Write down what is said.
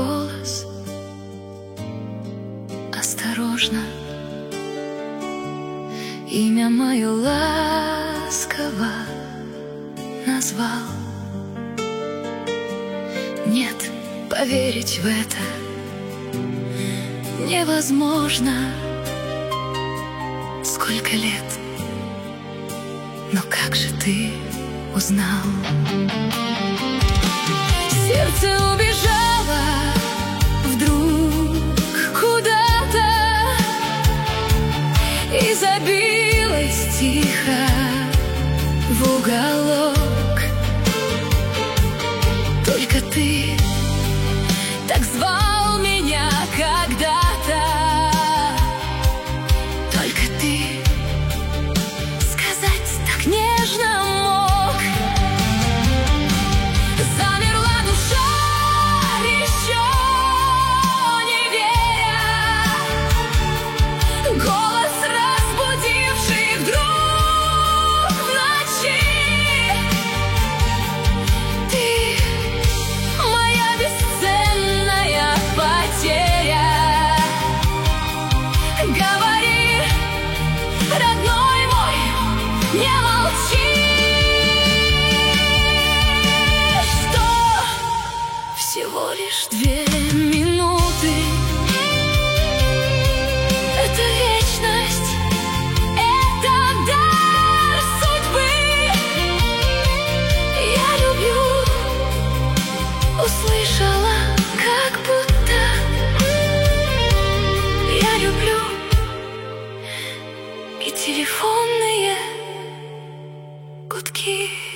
голос осторожно, имя мое ласково назвал. Нет, поверить в это невозможно. Сколько лет, но как же ты узнал? Сердце убежало вдруг куда-то и забилось тихо в уголок. Только ты так звал меня когда-то, только ты сказать так нежно мог. Замерла душа, еще не веря, голос, разбудивший вдруг в ночи. Ты моя бесценная потеря. Говори, родной мой, не молчи, что всего лишь 2 минуты — это вечность, это дар судьбы. Я люблю, услышала, как будто я люблю. И телефонные гудки.